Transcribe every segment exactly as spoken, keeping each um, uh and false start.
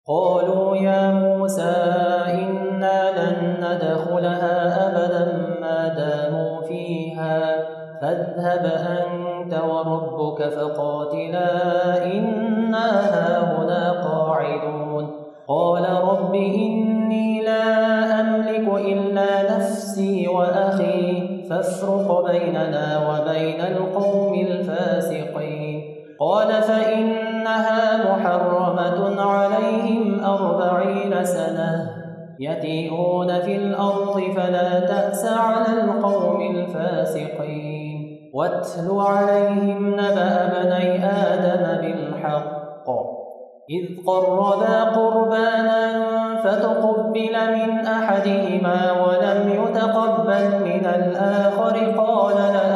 قالوا يا موسى إنا لن ندخلها أبدا ما داموا فيها فاذهب أنت وربك فقاتلا إنا هاهنا قاعدون قال رب إني لا أملك إلا نفسي وأخي فافرق بيننا وبين القوم الفاسقين قال فإنها محرمة عليهم أربعين سنة يتيهون في الأرض فلا تأس على القوم الفاسقين واتل عليهم نبأ بني آدم بالحق إذ قربا قربانا فتقبل من أحدهما ولم يتقبل من الآخر قال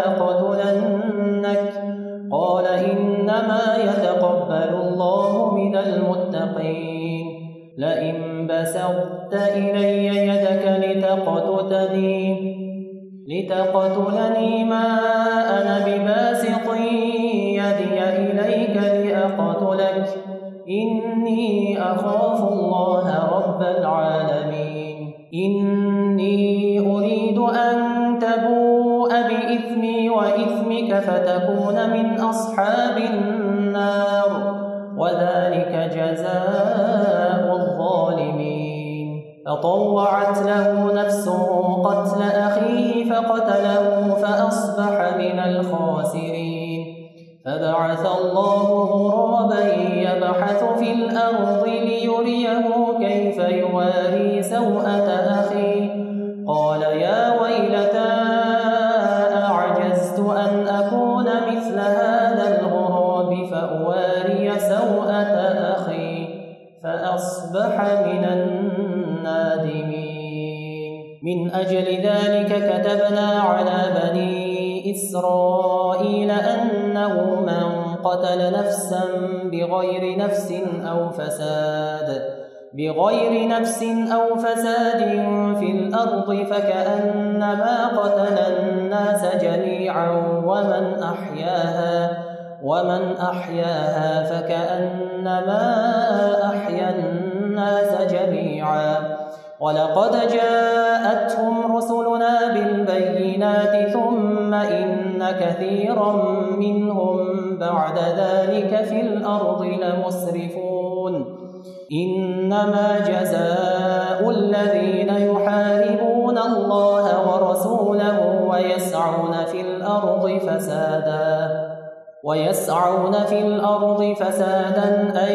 لأقتلنك قال إنما يتقبل الله من المتقين لئن بسطت إلي يدك لتقتلني لتقتلني ما أنا بباسط يدي إليك لأقتلك إني أخاف الله رب العالمين إني أريد أن تبوء بإثمي وإثمك فتكون من أصحاب النار وذلك جزاء الظالمين فطوعت له نفسه قتل أخيه فقتله فأصبح من الخاسرين فبعث الله غرابا يبحث في الأرض ليريه كيف يواري سوءة أخيه قال يا ويلتى أعجزت أن أكون مثل هذا الغراب فأواري سوءة أخي فأصبح من النادمين من أجل ذلك كتبنا على بني إسرائيل أنه من قتل نفسا بغير نفس أو فساد بغير نفس أو فساد في الأرض فكأنما قتل الناس جميعا ومن أحياها ومن أحياها فكأنما أحيا الناس جميعا ولقد جاءتهم رسلنا بالبينات ثم إن كثيرا منهم بعد ذلك في الأرض لمسرفون إنما جزاء الذين يحاربون الله ورسوله ويسعون في الأرض فسادا ويسعون في الأرض فسادا أن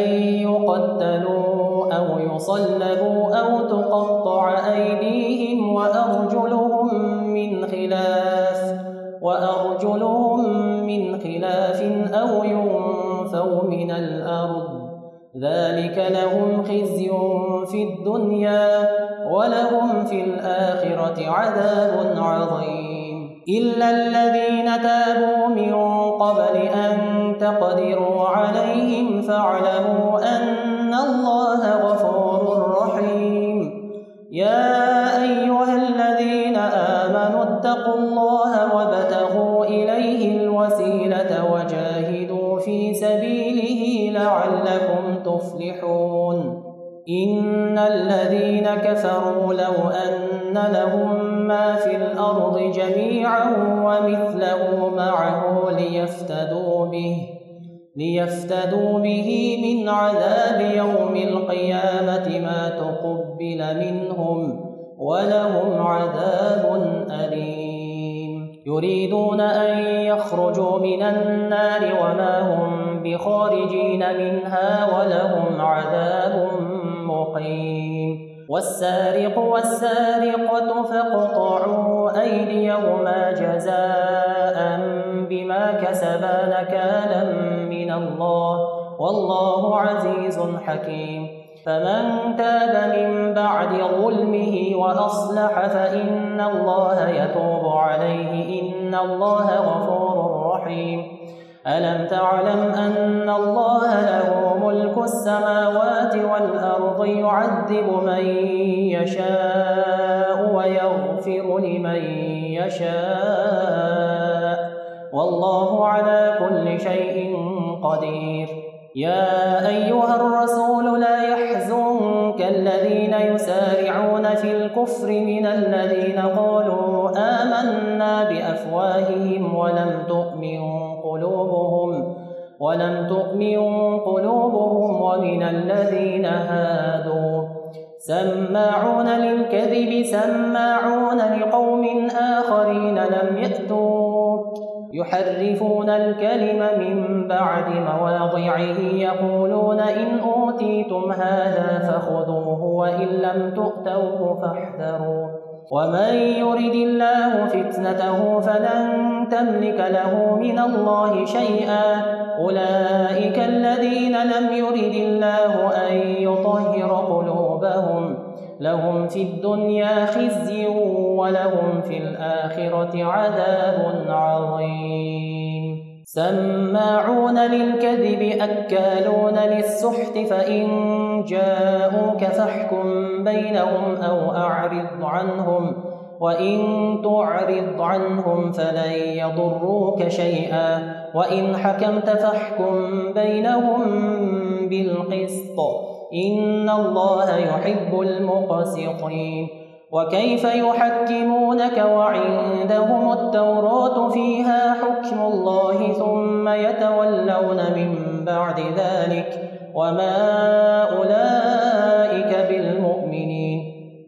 يقتلوا أو يصلبوا أو تقطع أيديهم وأرجلهم من خلاف وأرجلهم من خلاف أو ينفوا من الأرض ذلك لهم خزي في الدنيا ولهم في الآخرة عذاب عظيم إلا الذين تابوا من قبل أن تقدروا عليهم فاعلموا أن الله غفور رحيم يا أيها الذين آمنوا اتقوا الله وابتغوا إليه الوسيلة وجاهدوا في سبيله لعلكم تفلحون إن الذين كفروا لو أن لهم ما في الأرض جميعا ومثله معه ليفتدوا به ليفتدوا به من عذاب يوم القيامة ما تقبل منهم ولهم عذاب أليم يريدون أن يخرجوا من النار وما هم بخارجين منها ولهم عذاب مقيم والسارق والسارقة فاقطعوا أيديهما جزاء بما كسبا نكالا من الله والله عزيز حكيم فمن تاب من بعد ظلمه وأصلح فإن الله يتوب عليه إن الله غفور رحيم ألم تعلم أن الله له ملك السماوات والأرض يعذب من يشاء ويغفر لمن يشاء والله على كل شيء قدير يا أيها الرسول لا يحزن يسارعون في الكفر من الذين قالوا آمنا بأفواههم ولم تؤمن قلوبهم ولم تؤمن قلوبهم ومن الذين هادوا سماعون للكذب سماعون لقوم آخرين لم يأتوك يحرفون الكلم من بعد مواضعه يقولون إن أوتيتم هذا فخذوه وإن لم تؤتوه فاحذروا ومن يرد الله فتنته فلن تملك له من الله شيئا أولئك الذين لم يرد الله أن يطهر قلوبهم لهم في الدنيا خزي ولهم في الآخرة عذاب عظيم سماعون للكذب أكالون للسحت فإن جاءوك فاحكم بينهم أو أعرض عنهم وإن تعرض عنهم فلن يضروك شيئا وإن حكمت فاحكم بينهم بالقسط إن الله يحب المقسطين وكيف يحكمونك وعندهم التوراة فيها حكم الله ثم يتولون من بعد ذلك وما أولئك بالمؤمنين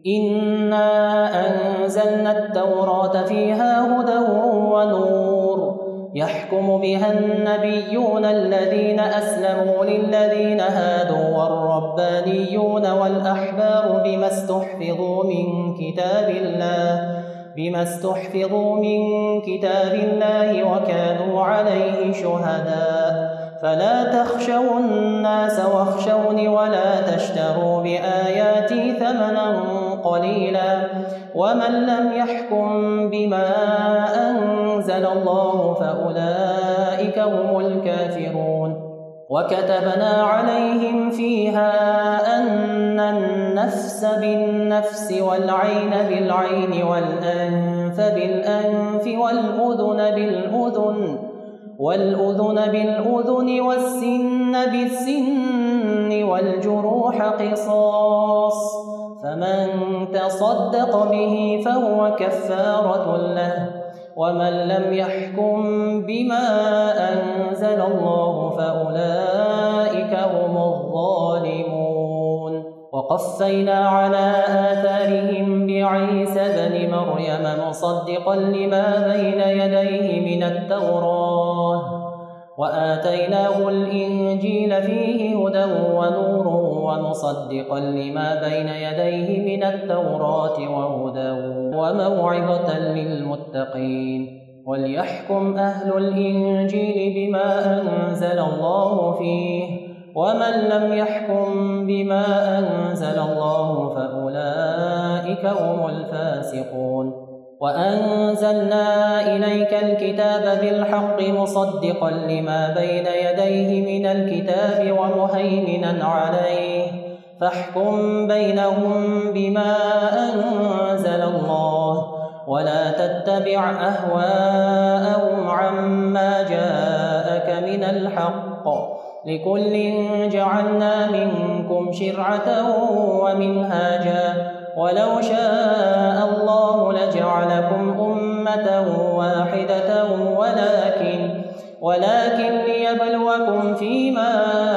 إنا أنزلنا التوراة فيها هدى ونور يحكم بها النبيون الذين أسلموا للذين هادوا والربانيون والأحبار بما استحفظوا من كتاب الله بما استحفظوا من كتاب الله وكانوا عليه شهداء فلا تخشوا الناس واخشوني ولا تشتروا بآياتي ثمنا قليلا ومن لم يحكم بما أنزل الله فأولئك هم الكافرون وكتبنا عليهم فيها أن النفس بالنفس والعين بالعين والأنف بالأنف والأذن بالأذن والأذن بالأذن والسن بالسن والجروح قصاص فمن تصدق به فهو كفارة له ومن لم يحكم بما أنزل الله فأولئك هم الظالمون وقفينا على آثارهم بعيسى بن مريم مصدقا لما بين يديه من التوراة وآتيناه الإنجيل فيه هدى ونور ومصدقا لما بين يديه من التوراة وهدى وموعظة للمتقين وليحكم أهل الإنجيل بما أنزل الله فيه ومن لم يحكم بما أنزل الله فأولئك هم الفاسقون وأنزلنا إليك الكتاب بالحق مصدقا لما بين يديه من الكتاب ومهيمنا عليه فاحكم بينهم بما أنزل الله ولا تتبع أهواءهم عما جاءك من الحق لكل جعلنا منكم شرعة ومنهاجا ولو شاء الله لجعلكم أمة واحدة ولكن ولكن ليبلوكم فيما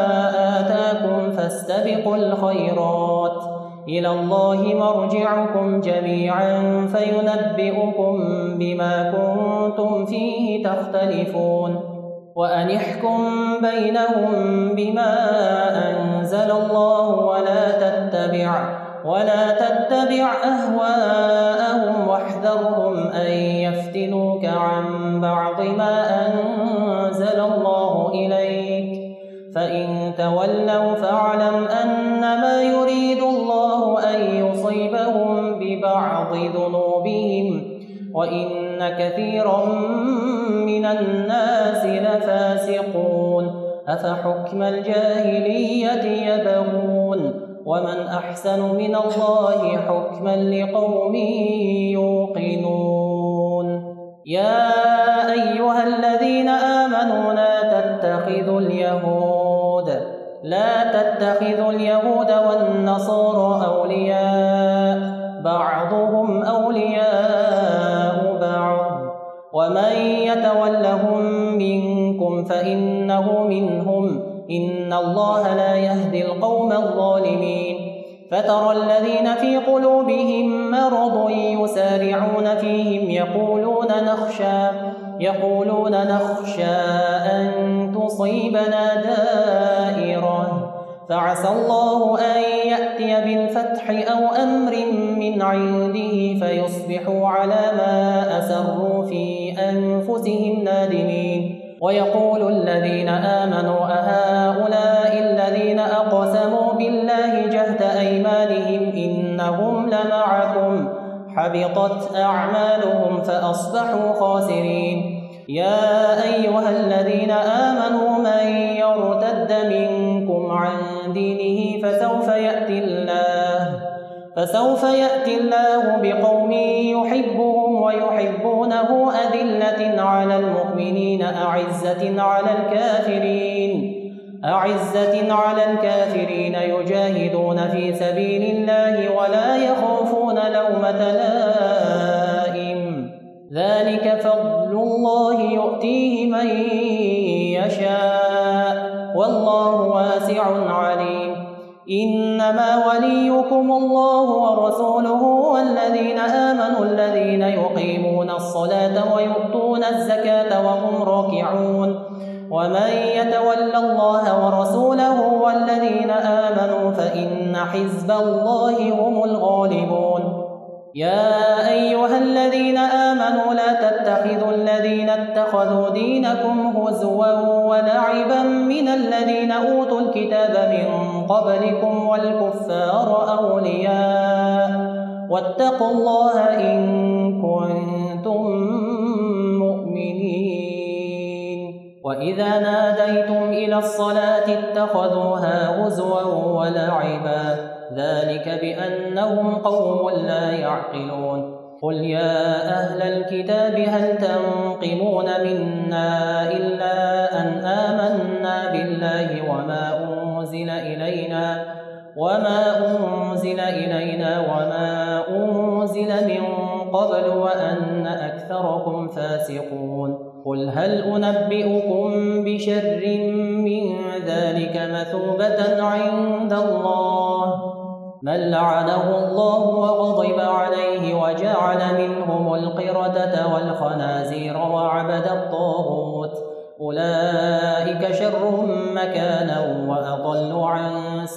آتاكم فاستبقوا الخيرات إلى الله مرجعكم جميعا فينبئكم بما كنتم فيه تختلفون وأن احكم بينهم بما أنزل الله ولا تتبع ولا تتبع أهواءهم واحذرهم أن يفتنوك عن بعض ما أنزل الله إليك فإن تولوا فاعلم أنما يريد الله أن يصيبهم ببعض ذنوبهم وإن كثيرا من الناس لفاسقون أفحكم الجاهلية يبغون ومن أحسن من الله حكما لقوم يوقنون يا أيها الذين آمنوا لا تتخذوا اليهود لا تتخذوا اليهود والنصارى أولياء بعضهم أولياء بعض ومن يتولهم منكم فإنه منهم إن الله لا يهدي القوم الظالمين فترى الذين في قلوبهم مرض يسارعون فيهم يقولون نخشى يقولون نخشى أن تصيبنا دائرة فعسى الله أن يأتي بالفتح أو أمر من عنده فيصبحوا على ما أسروا في أنفسهم نادمين ويقول الذين آمنوا أهؤلاء الذين أقسموا بالله جهد أيمانهم إنهم لمعكم حبطت أعمالهم فأصبحوا خاسرين يا أيها الذين آمنوا من يرتد منكم عن دينه فسوف يأتي الله فسوف يأتي الله بقوم يحبهم ويحبونه أذلة على المؤمنين أعزة على الكافرين أعزة على الكافرين يجاهدون في سبيل الله ولا يخافون لومة لائم ذلك فضل الله يؤتيه من يشاء والله واسع عليم إنما وليكم الله ورسوله والذين آمنوا الذين يقيمون الصلاة ويؤتون الزكاة وهم راكعون ومن يتول الله ورسوله والذين آمنوا فإن حزب الله هم الغالبون يا أيها الذين آمنوا لا تتخذوا الذين اتخذوا دينكم هزوا ولعبا من الذين أوتوا الكتاب من قبلكم والكفار أولياء واتقوا الله إن كنتم مؤمنين وإذا ناديتم إلى الصلاة اتخذوها هزوا ولعبا ذلك بأنهم قوم لا يعقلون قل يا أهل الكتاب هل تنقمون منا إلا أن آمنا بالله وما أنزل إلينا وما أنزل إلينا وما أنزل من قبل وأن أكثركم فاسقون قل هل أنبئكم بشر من ذلك مثوبة عند الله من لعنه الله وغضب عليه وجعل منهم القردة والخنازير وعبد الطاغوت أولئك شر مكانا وأضل عن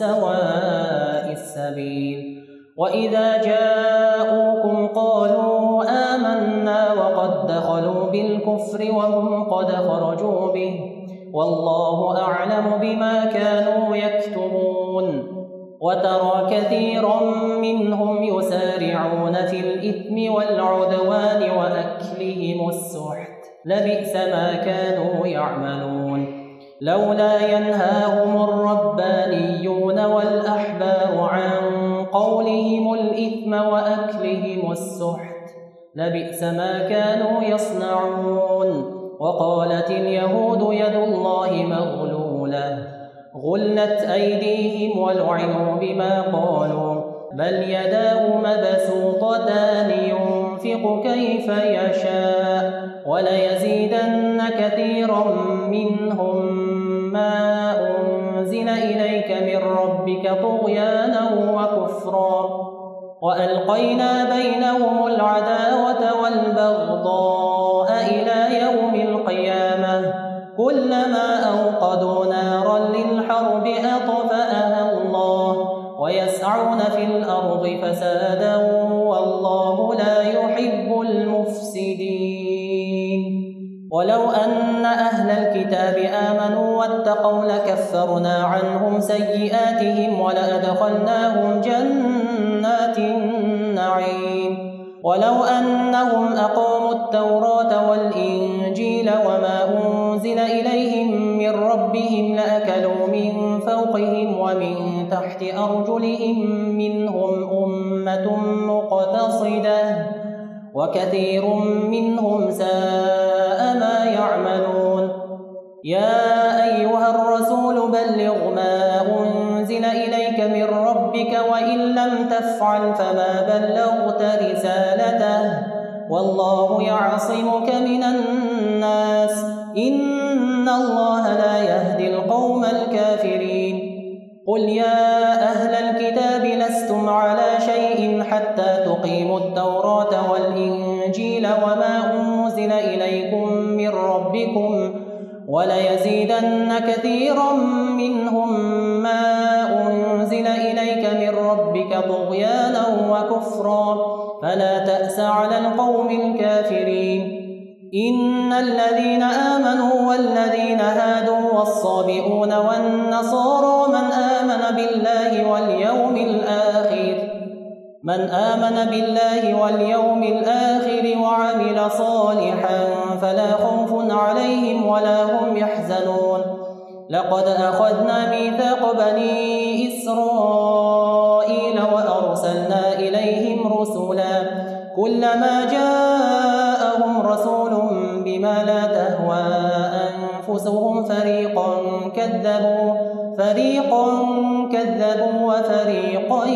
سواء السبيل وإذا جاءوكم قالوا آمنا وقد دخلوا بالكفر وهم قد خرجوا به والله أعلم بما كانوا يكتمون وترى كثيرا منهم يسارعون في الإثم والعدوان وأكلهم السحت لبئس ما كانوا يعملون لولا ينهاهم الربانيون والأحبار عن قولهم الإثم وأكلهم السحت لبئس ما كانوا يصنعون وقالت اليهود يد الله مغلولة غلت أيديهم ولعنوا بما قالوا بل يداه مبسوطتان ينفق كيف يشاء وليزيدن كثيرا منهم ما أنزل إليك من ربك طغيانا وكفرا وألقينا بينهم العداوة والبغضاء إلى يوم القيامة كلما أوقدوا نارا للحرب أطفأها الله ويسعون في الأرض فسادا والله لا يحب المفسدين ولو أن أهل الكتاب آمنوا واتقوا لكفرنا عنهم سيئاتهم ولأدخلناهم جنات النعيم ولو أنهم أقاموا التوراة والإنجيل وما أنزل إليهم من ربهم لأكلوا من فوقهم ومن تحت أرجلهم منهم أمة مقتصدة وكثير منهم ساء ما يعملون يا أيها الرسول بلغ ما أنزل إليك من ربك وإن لم تفعل فما بلغت رسالته والله يعصمك من الناس إن الله لا يهدي القوم الكافرين. قل يا أهل الكتاب لستم على شيء حتى تقيموا التوراة والإنجيل وما أنزل إليكم من ربكم وليزيدن كثيرا منهم ما أنزل إليك من ربك طغيانا وكفرا فلا تأس على القوم الكافرين. إن الذين آمنوا والذين هادوا والصابئون والنصارى من آمن بالله واليوم الآخر من آمن بالله واليوم الآخر وعمل صالحا فلا خوف عليهم ولا هم يحزنون. لقد أخذنا ميثاق بني إسرائيل وأرسلنا إليهم رسلا كلما جاءهم رسول بما لا تهوى أنفسهم فريقا كذبوا فريقا كذبوا وفريقا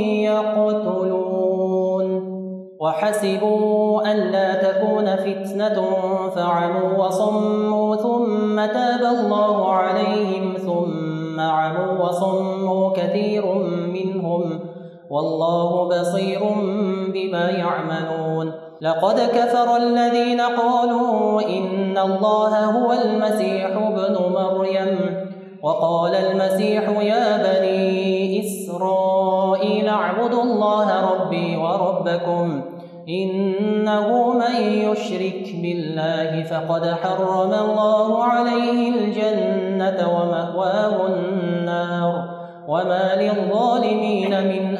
يقتلون وحسبوا أن لا تكون فتنة فعموا وصموا ثم تاب الله عليهم ثم عموا وصموا كثير منهم والله بصير بما يعملون. لقد كفر الذين قالوا إن الله هو المسيح ابن مريم وقال المسيح يا بني إسرائيل اعبدوا الله ربي وربكم إنه من يشرك بالله فقد حرم الله عليه الجنة ومأواه النار وما للظالمين من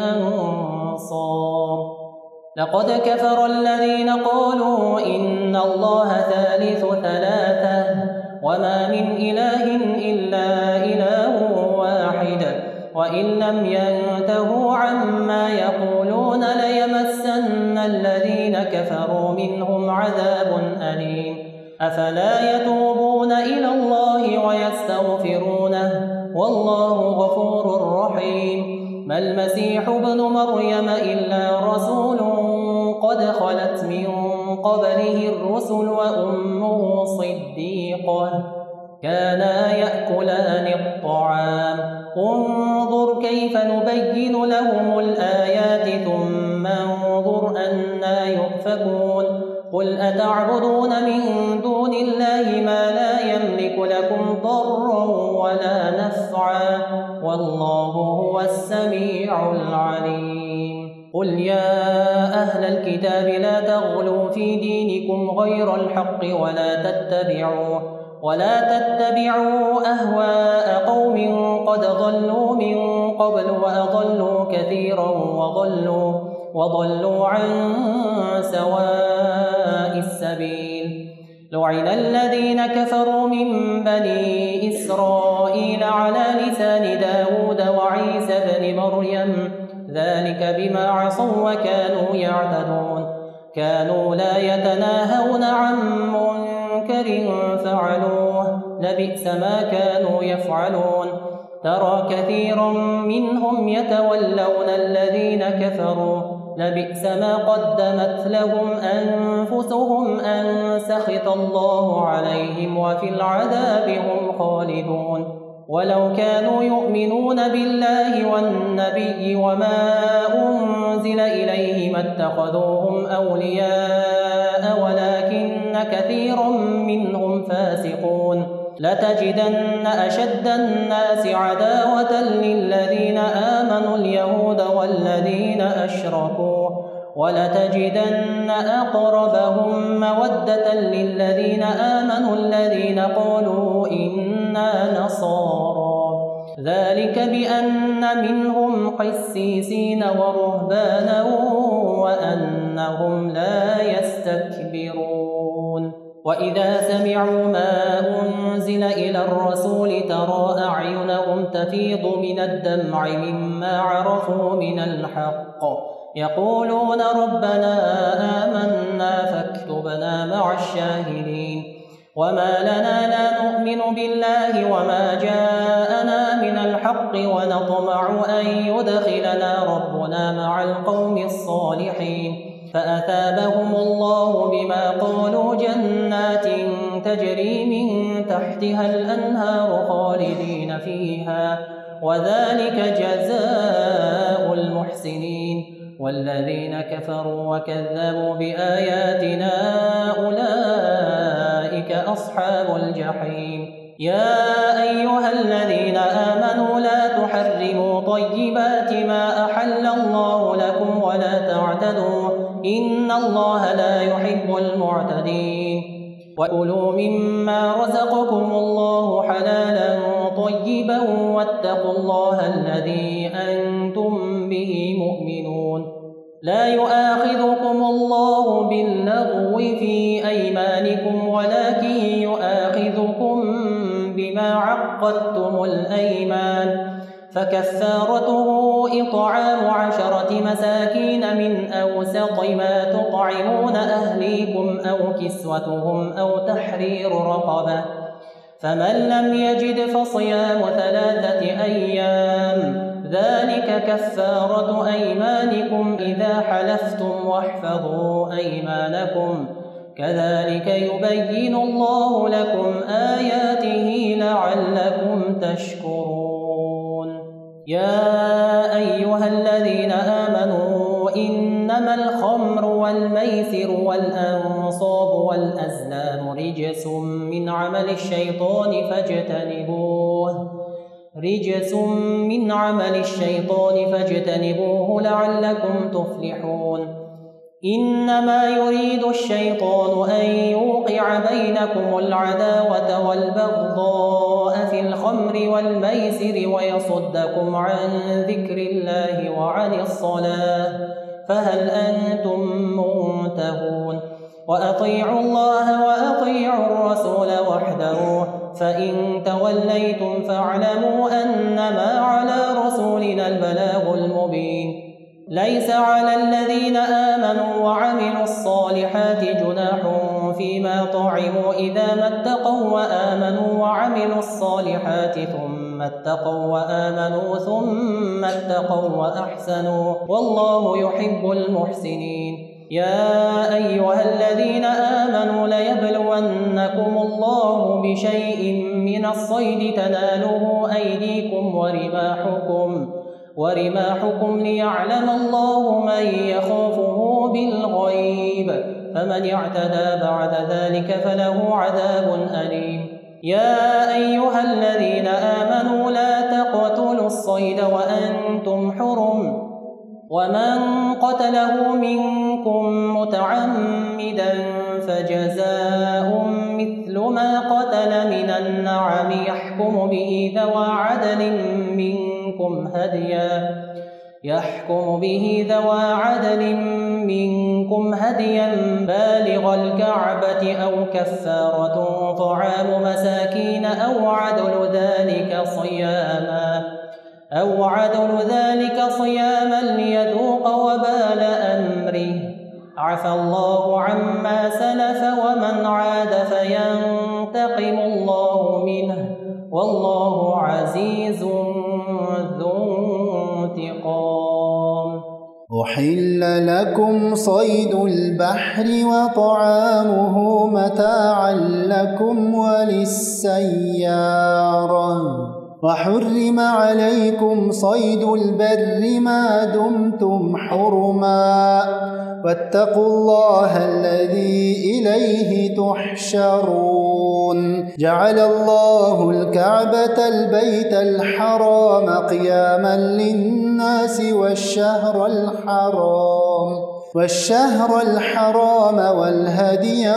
أنصار. لقد كفر الذين قالوا إن الله ثالث ثلاثة وما من إله إلا إله واحد وإن لم ينتهوا عما يقولون ليمسن الذين كفروا منهم عذاب أليم. أفلا يتوبون إلى الله ويستغفرونه والله غفور رحيم. ما المسيح ابن مريم إلا رسول قد خلت من قبله الرسل وأمه صديقة كانا يأكلان الطعام انظر كيف نبين لهم الآيات ثم انظر أنا يؤفكون. قل أتعبدون من دون الله ما لا يملك لكم ضرا ولا نفعا والله هو السميع العليم. قل يا أهل الكتاب لا تغلوا في دينكم غير الحق ولا تتبعوا ولا تتبعوا أهواء قوم قد ضلوا من قبل وأضلوا كثيرا وضلوا وضلوا عن سواء السبيل. لعن الذين كفروا من بني إسرائيل على لسان داود وعيسى بن مريم ذلك بما عصوا وكانوا يعتدون كانوا لا يتناهون عن منكر فعلوه لبئس ما كانوا يفعلون. ترى كثيرا منهم يتولون الذين كفروا لبئس ما قدمت لهم أنفسهم أن سخط الله عليهم وفي العذاب هم خالدون. ولو كانوا يؤمنون بالله والنبي وما أنزل إليه ما اتخذوهم أولياء ولكن كثيرا منهم فاسقون. لتجدن أشد الناس عداوة للذين آمنوا اليهود والذين أشركوا ولتجدن أقربهم مودة للذين آمنوا الذين قالوا إنا نصارى ذلك بأن منهم قسيسين ورهبانا وأنهم لا يستكبرون. وإذا سمعوا ما أنزل إلى الرسول ترى أعينهم تفيض من الدمع مما عرفوا من الحق يقولون ربنا آمنا فاكتبنا مع الشاهدين. وما لنا لا نؤمن بالله وما جاءنا من الحق ونطمع أن يدخلنا ربنا مع القوم الصالحين فأثابهم الله بما قالوا جنات تجري من تحتها الأنهار خالدين فيها وذلك جزاء المحسنين والذين كفروا وكذبوا بآياتنا أولئك أصحاب الجحيم يا أيها الذين آمنوا لا تحرموا طيبات ما أحل الله لكم ولا تعتدوا إن الله لا يحب المعتدين وكلوا مما رزقكم الله حلالا طيبا واتقوا الله الذي أنتم به مؤمنون لا يؤاخذكم الله باللغو في أيمانكم ولكن يؤاخذكم بما عقدتم الأيمان فكفارته إطعام عشرة مساكين من أوسط ما تطعمون أهليكم أو كسوتهم أو تحرير رقبة فمن لم يجد فصيام ثلاثة أيام ذلك كفارة أيمانكم إذا حلفتم واحفظوا أيمانكم كذلك يبين الله لكم آياته لعلكم تشكرون يا أيها الذين آمنوا إنما الخمر والميسر والأنصاب والأزلام رجس من عمل الشيطان فاجتنبوه رجس من عمل الشيطان فاجتنبوه لعلكم تفلحون إنما يريد الشيطان أن يوقع بينكم العداوة والبغضاء في الخمر والميسر ويصدكم عن ذكر الله وعن الصلاة فهل أنتم منتهون وأطيعوا الله وأطيعوا الرسول وحده فإن توليتم فاعلموا أنما على رسولنا البلاغ المبين ليس على الذين آمنوا وعملوا الصالحات جناح فيما طعموا إذا ما اتقوا وآمنوا وعملوا الصالحات ثم اتقوا وآمنوا ثم اتقوا وأحسنوا والله يحب المحسنين يا أيها الذين آمنوا ليبلونكم الله بشيء من الصيد تناله أيديكم ورماحكم ورماحكم ليعلم الله من يخافه بالغيب فمن اعتدى بعد ذلك فله عذاب أليم يا أيها الذين آمنوا لا تقتلوا الصيد وأنتم حرم ومن قتله منكم متعمدا فجزاء مثل ما قتل من النعم يحكم به ذوى عدل منكم هديا يحكم به ذوى عدل منكم هديا بالغ الكعبة أو كفارة طعام مساكين أو عدل ذلك صياما أو عدل ذلك صياما ليذوق وبال أمره عفى الله عما سلف ومن عاد فينتقم الله منه والله عزيز ذو انتقام أحل لكم صيد البحر وطعامه متاعا لكم وللسيارة وحرم عليكم صيد البر ما دمتم حرما واتقوا الله الذي إليه تحشرون جعل الله الكعبة البيت الحرام قياما للناس والشهر الحرام والشهر الحرام والهدي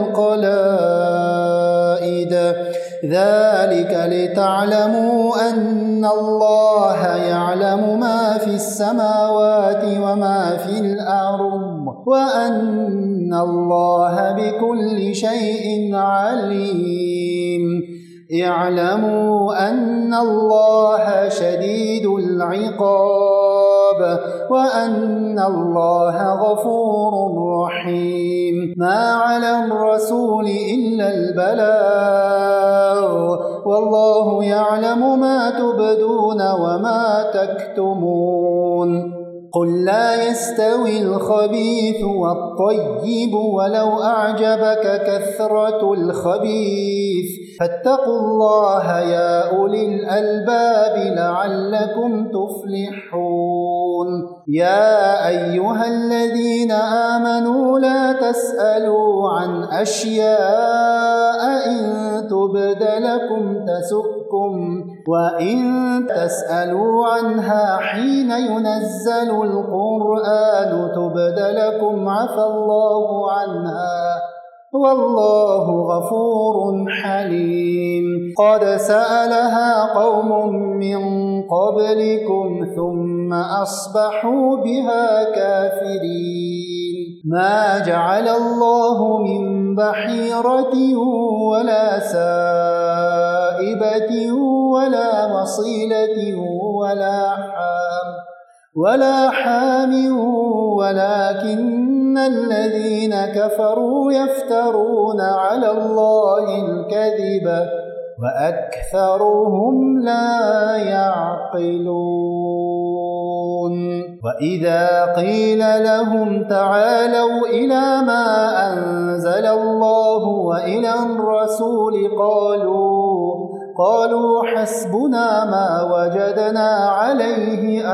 والقلائد ذلك لتعلموا أن الله يعلم ما في السماوات وما في الأرض وأن الله بكل شيء عليم اعلموا أن الله شديد العقاب العقاب وأن الله غفور رحيم. ما على الرسول إلا البلاغ والله يعلم ما تبدون وما تكتمون. قل لا يستوي الخبيث والطيب ولو أعجبك كثرة الخبيث فاتقوا الله يا أولي الألباب لعلكم تفلحون. يا أيها الذين آمنوا لا تسألوا عن أشياء إن تبد لكم تسؤكم وإن تسألوا عنها حين ينزل القرآن تبد لكم عفى الله عنها والله غفور حليم. قد سألها قوم من قبلكم ثم أصبحوا بها كافرين. ما جعل الله من بحيرة ولا سائبة ولا مصيلة ولا حام ولا حام ولكن الذين كفروا يفترون على الله الكذب وأكثرهم لا يعقلون. وإذا قيل لهم تعالوا إلى ما أنزل الله وإلى الرسول قالوا قالوا حسبنا ما وجدنا عليه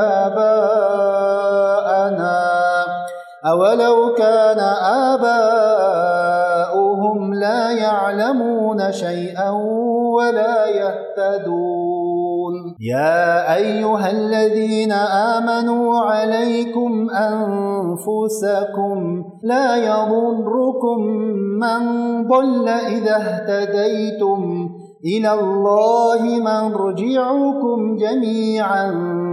آباءنا أولو كان آباؤهم لا يعلمون شيئا ولا يهتدون. يا أيها الذين آمنوا عليكم أنفسكم لا يضركم من ضل إذا اهتديتم إلى الله مرجعكم جميعا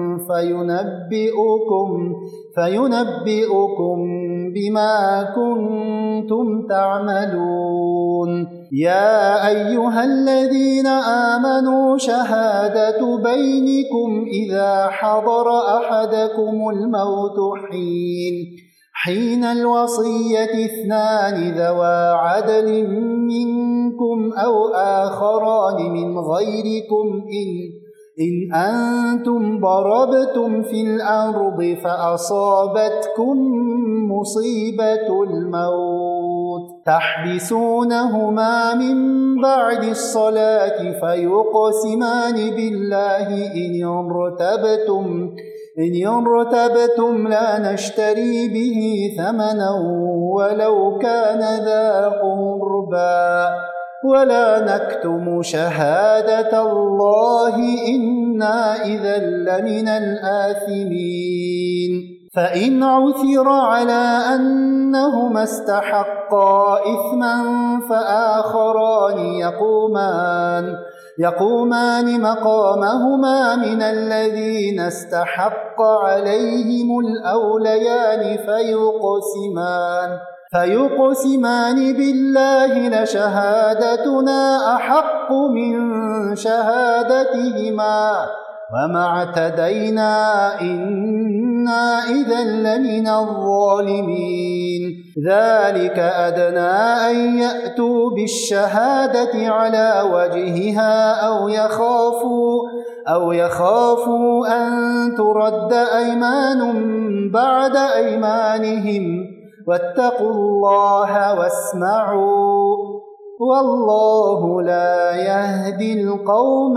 فينبئكم فينبئكم بما كنتم تعملون. يا أيها الذين آمنوا شهادة بينكم إذا حضر أحدكم الموت حين حين الوصية اثنان ذوى عدل منكم أو آخران من غيركم إن إن أنتم ضربتم في الأرض فأصابتكم مصيبة الموت تحبسونهما من بعد الصلاة فيقسمان بالله إن ارتبتم إن ارتبتم لا نشتري به ثمنا ولو كان ذا قربى ولا نكتم شهادة الله إنا إذا لمن الآثمين. فإن عثر على أنهما استحقا إثما فآخران يقومان يقومان مقامهما من الذين استحق عليهم الأوليان فيقسمان فيقسمان بالله لشهادتنا أحق من شهادتهما وما اعتدينا إنا إذا لمن الظالمين. ذلك أدنى أن يأتوا بالشهادة على وجهها أو يخافوا أو يخافوا أن ترد أيمان بعد أيمانهم واتقوا الله واسمعوا والله لا يهدي القوم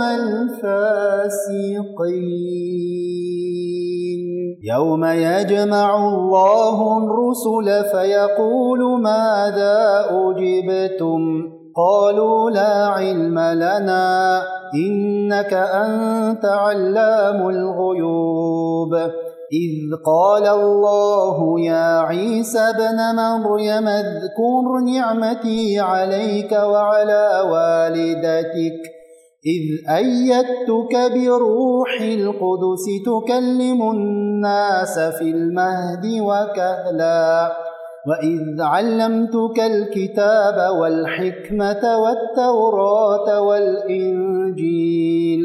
الفاسقين. يوم يجمع الله الرسل فيقول ماذا أجبتم قالوا لا علم لنا إنك أنت علام الغيوب. إذ قال الله يا عيسى ابن مريم اذكر نعمتي عليك وعلى والدتك إذ أيدتك بروح القدس تكلم الناس في المهد وكهلا وإذ علمتك الكتاب والحكمة والتوراة والإنجيل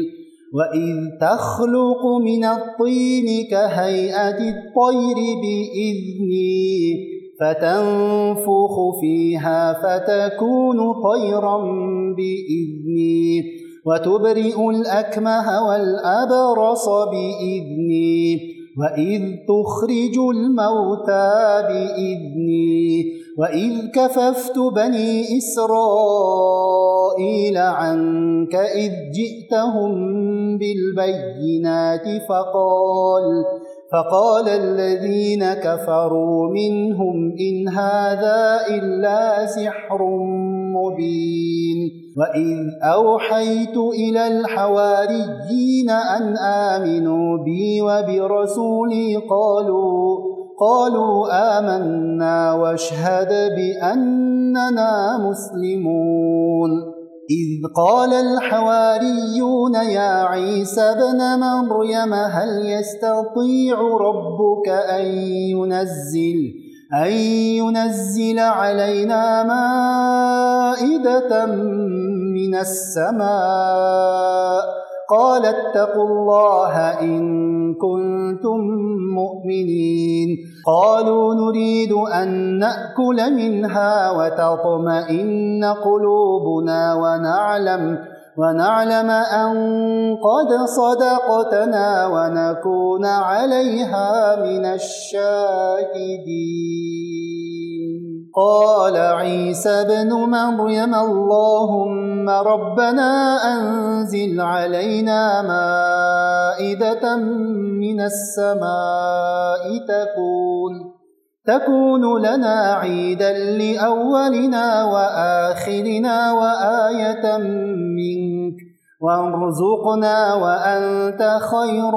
وإذ تخلق من الطين كهيئة الطير بإذني فتنفخ فيها فتكون طيرا بإذني وتبرئ الأكمه والأبرص بإذني وإذ تخرج الموتى بإذني وإذ كففت بني إسرائيل عنك إذ جئتهم بالبينات فقال فقال الذين كفروا منهم إن هذا إلا سحر مبين وإذ أوحيت إلى الحواريين أن آمنوا بي وبرسولي قالوا قالوا آمنا واشهد بأننا مسلمون إذ قال الحواريون يا عيسى ابن مريم هل يستطيع ربك أن ينزل أن ينزل علينا مائدة من السماء قال اتقوا الله إن كنتم مؤمنين قالوا نريد أن نأكل منها وتطمئن قلوبنا ونعلم ونعلم أن قد صدقتنا ونكون عليها من الشاهدين قال عيسى ابن مريم اللهم ربنا أنزل علينا مائدة من السماء تكون تكون لنا عيدا لأولنا وآخرنا وآية منك وارزقنا وأنت خير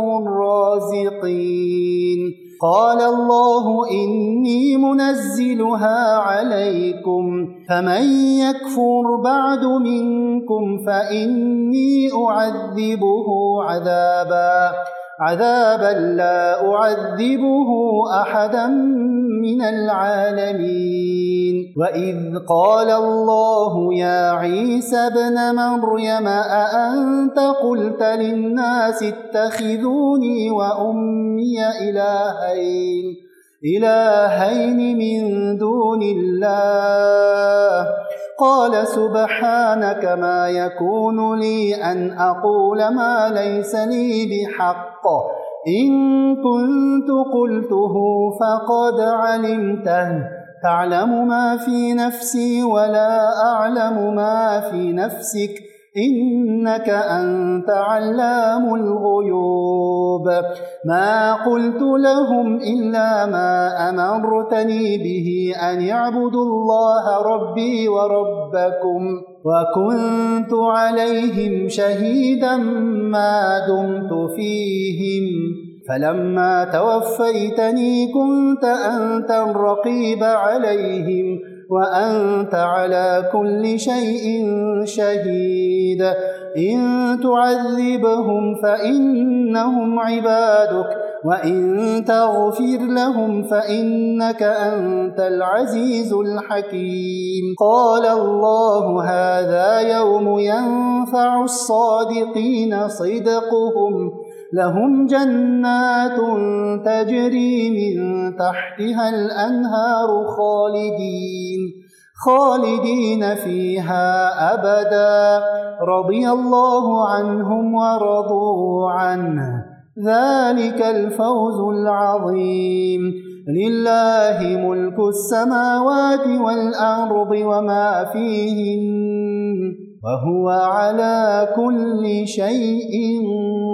الرازقين قال الله إني منزلها عليكم فمن يكفر بعد منكم فإني أعذبه عذابا عذابا لا أعذبه أحدا من العالمين وإذ قال الله يا عيسى ابن مريم أأنت قلت للناس اتخذوني وأمي إلهين إلهين من دون الله قال سبحانك ما يكون لي أن أقول ما ليس لي بحق إن كنت قلته فقد علمته تعلم ما في نفسي ولا أعلم ما في نفسك إنك أنت علام الغيوب ما قلت لهم إلا ما أمرتني به أن اعبدوا الله ربي وربكم وكنت عليهم شهيدا ما دمت فيهم فلما توفيتني كنت أنت الرقيب عليهم وأنت على كل شيء شهيد إن تعذبهم فإنهم عبادك وإن تغفر لهم فإنك أنت العزيز الحكيم قال الله هذا يوم ينفع الصادقين صدقهم لهم جنات تجري من تحتها الأنهار خالدين خالدين فيها أبدا رضي الله عنهم ورضوا عنه ذلك الفوز العظيم لله ملك السماوات والأرض وما فيهن وهو على كل شيء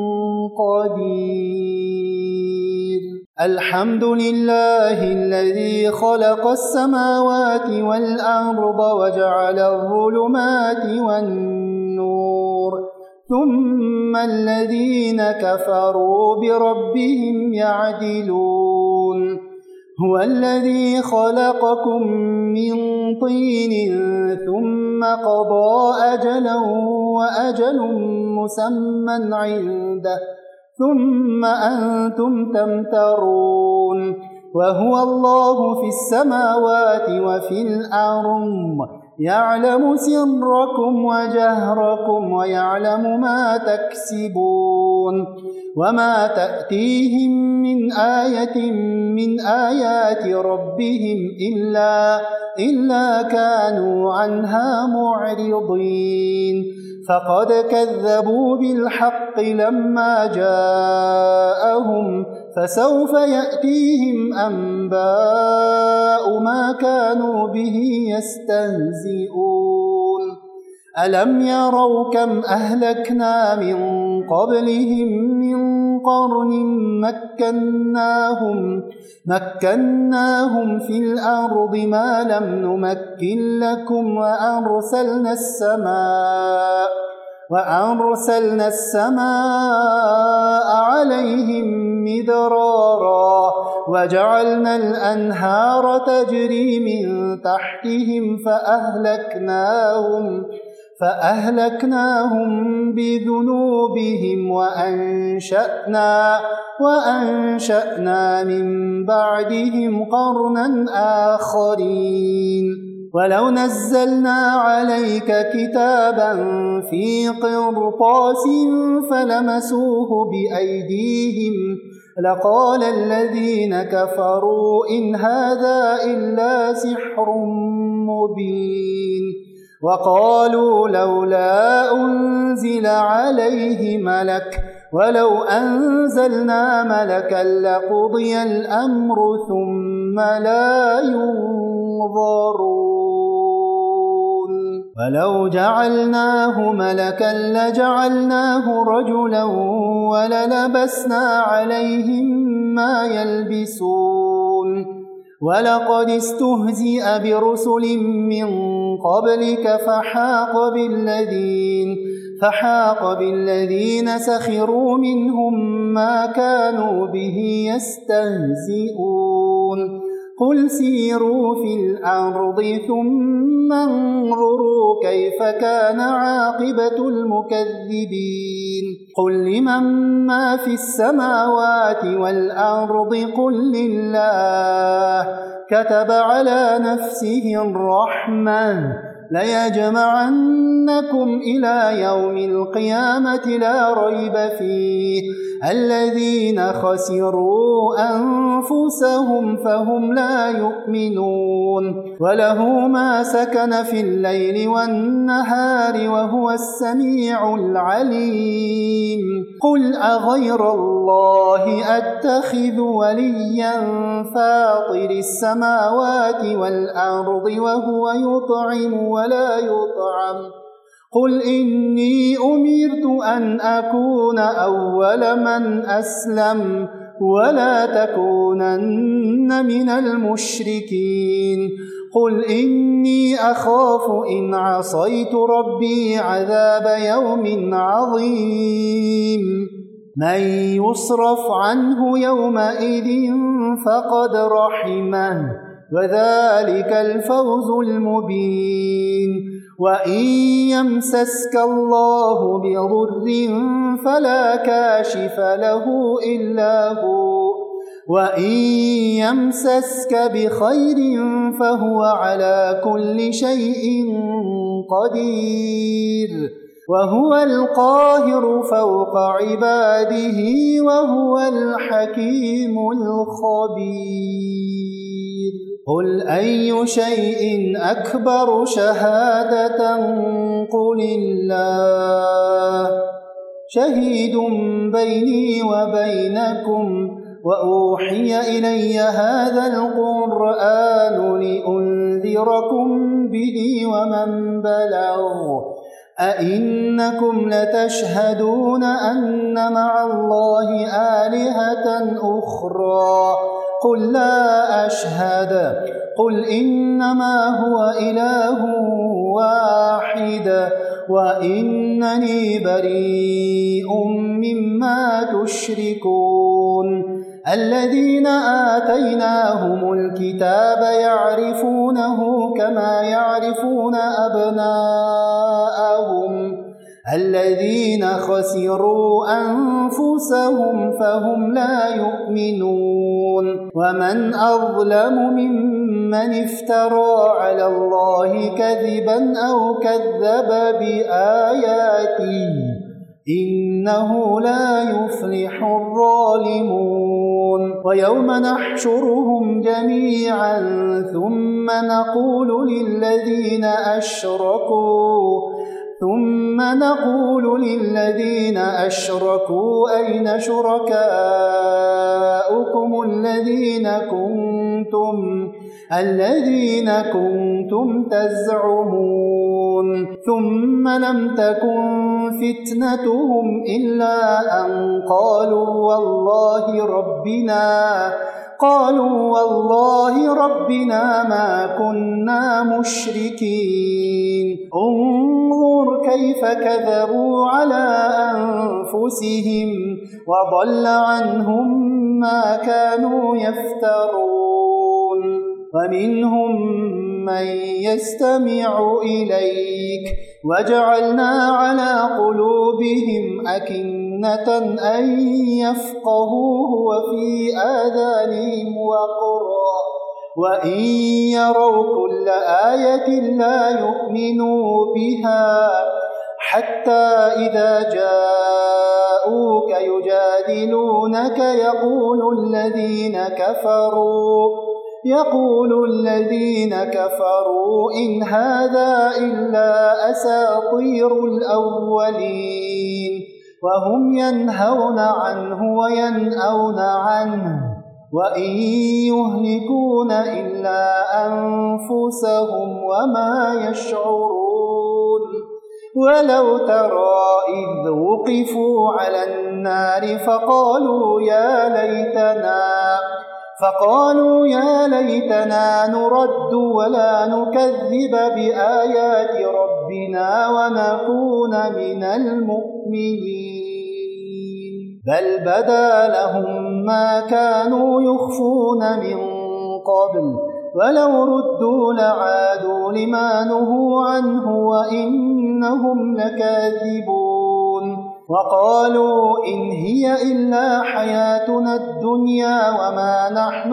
قدير الحمد لله الذي خلق السماوات والأرض وجعل الظلمات والنور ثم الذين كفروا بربهم يعدلون هو الذي خلقكم من طين ثم قضى أجلا وأجل مسمى عنده ثم أنتم تمترون وهو الله في السماوات وفي الأرض يعلم سركم وجهركم ويعلم ما تكسبون وما تأتيهم من آية من آيات ربهم إلا, إلا كانوا عنها معرضين فقد كذبوا بالحق لما جاءهم فسوف يأتيهم أنباء ما كانوا به يستهزئون ألم يروا كم أهلكنا من قبلهم من قرن مكناهم, مكناهم في الأرض ما لم نمكن لكم وأرسلنا السماء وأرسلنا السماء عليهم مدرارا وجعلنا الأنهار تجري من تحتهم فأهلكناهم فأهلكناهم بذنوبهم وأنشأنا وأنشأنا من بعدهم قرنا آخرين ولو نزلنا عليك كتابا في قرطاس فلمسوه بأيديهم لقال الذين كفروا إن هذا إلا سحر مبين وقالوا لولا أنزل عليه ملك ولو أنزلنا ملكا لقضي الأمر ثم لا ينظرون ولو جعلناه ملكا لجعلناه رجلا وللبسنا عليهم ما يلبسون ولقد استهزئ برسل من قبلك فحاق بالذين فحاق بالذين سخروا منهم ما كانوا به يستهزئون قل سيروا في الأرض ثم انظروا كيف كان عاقبة المكذبين قل لمن ما في السماوات والأرض قل لله كتب على نفسه الرحمة ليجمعنكم إلى يوم القيامة لا ريب فيه الذين خسروا أنفسهم فهم لا يؤمنون وله ما سكن في الليل والنهار وهو السميع العليم قل أغير الله أتخذ وليا فاطر السماوات والأرض وهو يطعم ولا يطعم قل إني أمرت أن أكون أول من أسلم ولا تكونن من المشركين قل إني أخاف إن عصيت ربي عذاب يوم عظيم من يصرف عنه يومئذ فقد رحمه وذلك الفوز المبين وإن يمسسك الله بضر فلا كاشف له إلا هو وإن يمسسك بخير فهو على كل شيء قدير وهو القاهر فوق عباده وهو الحكيم الخبير قل أي شيء أكبر شهادة قل الله شهيد بيني وبينكم وأوحي إلي هذا القرآن لأنذركم به ومن بلغ أئنكم لتشهدون أن مع الله آلهة أخرى قل لا أشهد قل إنما هو إله واحد وإنني بريء مما تشركون الذين آتيناهم الكتاب يعرفونه كما يعرفون أبناءهم الذين خسروا أنفسهم فهم لا يؤمنون ومن أظلم ممن افترى على الله كذبا أو كذب بآياته إنه لا يفلح الظالمون ويوم نحشرهم جميعا ثم نقول للذين أشركوا ثم نقول للذين أشركوا أين شركاؤكم الذين كنتم الذين كنتم تزعمون ثم لم تكن فتنتهم إلا أن قالوا والله ربنا قالوا والله ربنا ما كنا مشركين انظر كيف كذبوا على أنفسهم وضل عنهم ما كانوا يفترون ومنهم من يستمع إليك وجعلنا على قلوبهم أكنة أن يفقهوه وفي آذانهم وقرا وإن يروا كل آية لا يؤمنوا بها حتى إذا جاءوك يجادلونك يقول الذين كفروا يقول الذين كفروا إن هذا إلا أساطير الأولين وهم ينهون عنه وينأون عنه وإن يهلكون إلا أنفسهم وما يشعرون ولو ترى إذ وقفوا على النار فقالوا يا ليتنا فقالوا يا ليتنا نرد ولا نكذب بآيات ربنا ونكون من المؤمنين بل بدا لهم ما كانوا يخفون من قبل ولو ردوا لعادوا لما نهوا عنه وإنهم لكاذبون وقالوا إن هي إلا حياتنا الدنيا وما نحن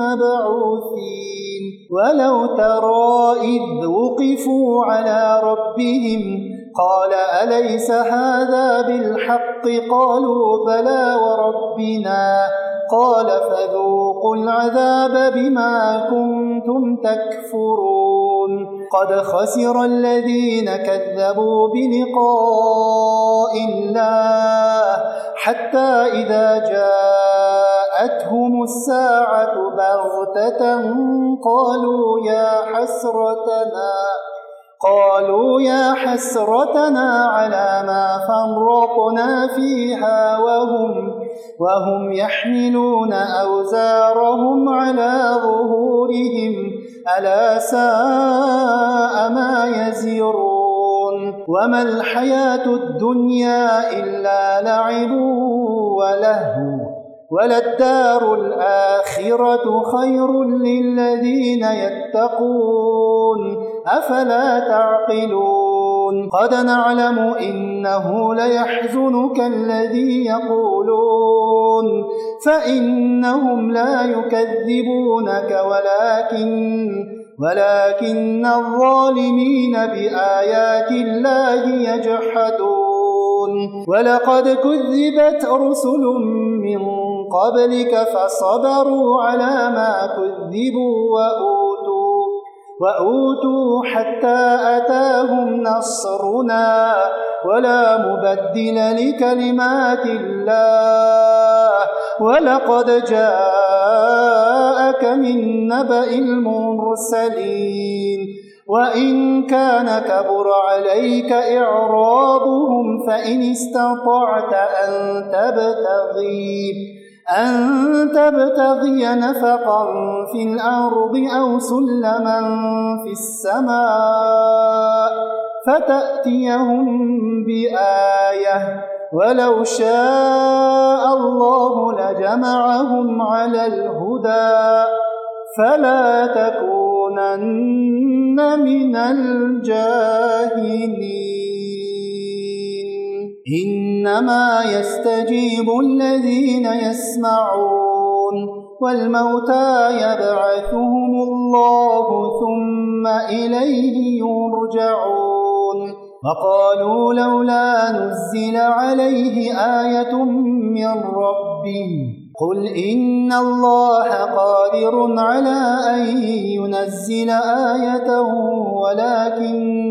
بمبعوثين ولو ترى إذ وقفوا على ربهم قال أليس هذا بالحق قالوا بلى وربنا قال فذوقوا العذاب بما كنتم تكفرون قد خسر الذين كذبوا بلقاء الله حتى إذا جاءتهم الساعة بغتة قالوا يا حسرتنا قالوا يا حسرتنا على ما فرطنا فيها وهم وهم يحملون أوزارهم على ظهورهم ألا ساء ما يزرون وما الحياة الدنيا إلا لعب ولهو وللدار الآخرة خير للذين يتقون أفلا تعقلون قد نعلم إنه ليحزنك الذي يقولون فإنهم لا يكذبونك ولكن ولكن الظالمين بآيات الله يجحدون ولقد كذبت رسل من قبلك فصبروا على ما كذبوا وأوتوا وأوتوا حتى أتاهم نصرنا ولا مبدل لكلمات الله ولقد جاءك من نبأ المرسلين وإن كان كبر عليك إعراضهم فإن استطعت أن تبتغي أن تبتغي نفقا في الأرض أو سلما في السماء فتأتيهم بآية ولو شاء الله لجمعهم على الهدى فلا تكونن من الجاهلين إنما يستجيب الذين يسمعون والموتى يبعثهم الله ثم إليه يرجعون وقالوا لولا نزل عليه آية من ربه قل إن الله قادر على أن ينزل آية ولكن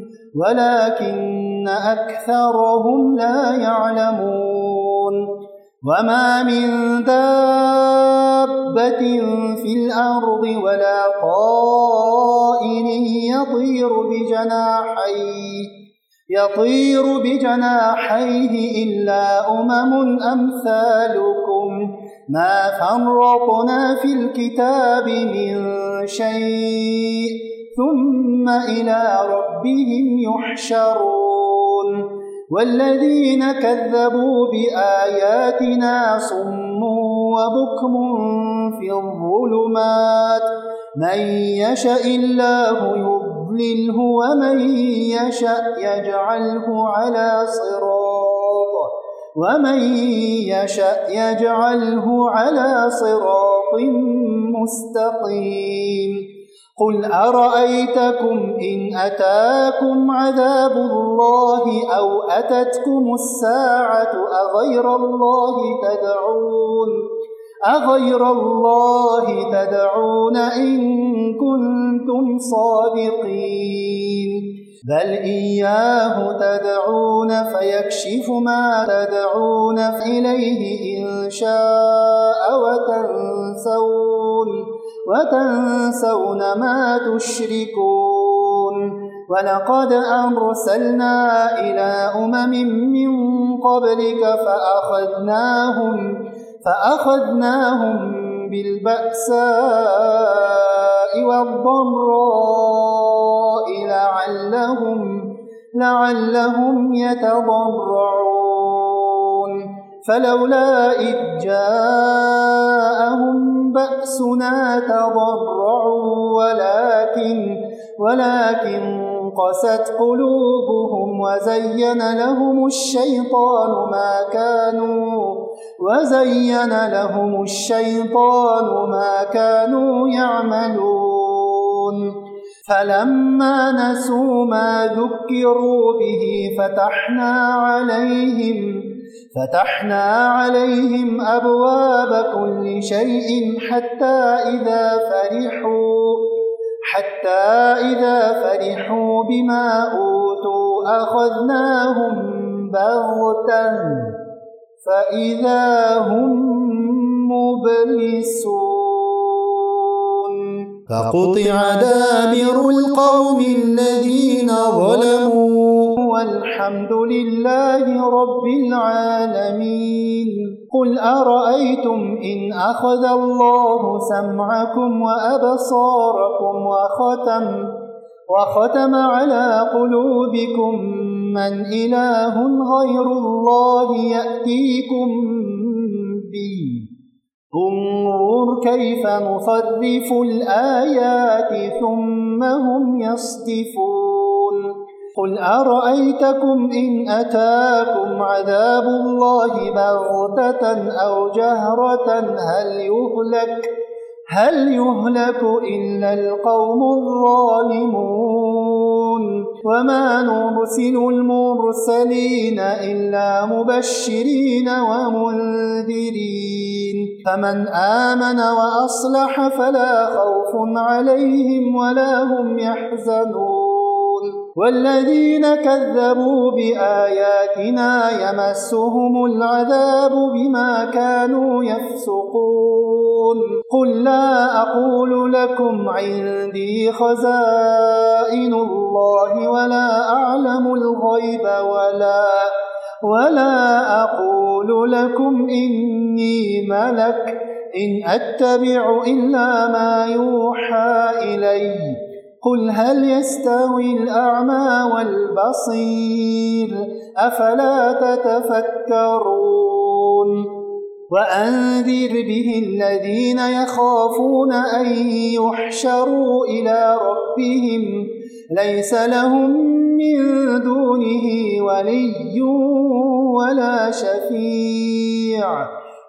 ولكن أكثرهم لا يعلمون وما من دابة في الأرض ولا طائر يطير بجناحيه يطير بجناحيه إلا أمم أمثالكم ما فرطنا في الكتاب من شيء ثم إلى ربهم يحشرون والذين كذبوا بآياتنا صم وبكم في الظلمات من يشاء الله يضلله ومن يشاء يجعله على صراط ومن يشاء يجعله على صراط مستقيم قل أرأيتكم إن أتاكم عذاب الله أو أتتكم الساعة أغير الله تدعون أغير الله تدعون إن كنتم صادقين بل إياه تدعون فيكشف ما تدعون إليه إن شاء وتنسون وتنسون ما تشركون ولقد أرسلنا إلى أمم من قبلك فأخذناهم فأخذناهم بالبأساء والضراء لعلهم لعلهم يتضرعون فلولا إذ جاءهم بأسنا تضرعوا ولكن ولكن قست قلوبهم وزين لهم الشيطان ما كانوا وزين لهم الشيطان ما كانوا يعملون فلما نسوا ما ذكروا به فتحنا عليهم فتحنا عليهم أبواب كل شيء حتى إذا فرحوا حتى إذا فرحوا بما أوتوا أخذناهم بغتة فإذا هم مبلسون فقطع دابر القوم الذين ظلموا والحمد لله رب العالمين قل أرأيتم إن أخذ الله سمعكم وأبصاركم وختم وختم على قلوبكم من إله غير الله يأتيكم به انظر كيف نصرف الآيات ثم هم يصدفون قل أرأيتكم إن أتاكم عذاب الله بغتة أو جهرة هل يهلك هل يهلك إلا القوم الظالمون وما نرسل المرسلين إلا مبشرين ومنذرين فمن آمن وأصلح فلا خوف عليهم ولا هم يحزنون والذين كذبوا بآياتنا يمسهم العذاب بما كانوا يفسقون قل لا أقول لكم عندي خزائن الله ولا أعلم الغيب ولا ولا أقول لكم إني ملك إن أتبع إلا ما يوحى إلي قل هل يستوي الأعمى والبصير أفلا تتفكرون وأنذر به الذين يخافون أن يحشروا إلى ربهم ليس لهم من دونه ولي ولا شفيع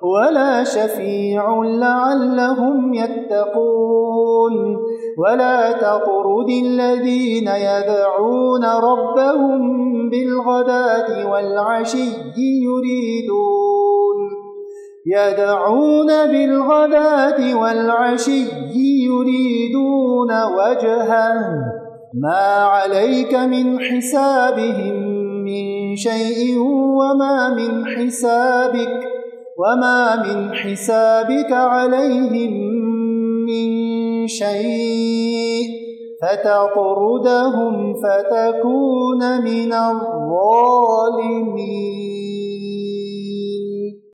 ولا شفيع لعلهم يتقون ولا تطرد الذين يدعون ربهم بالغداة والعشي يريدون يدعون بالغداة والعشي يريدون وجهه ما عليك من حسابهم من شيء وما من حسابك وما من حسابك عليهم من شيء فتطردهم فتكون من الظالمين.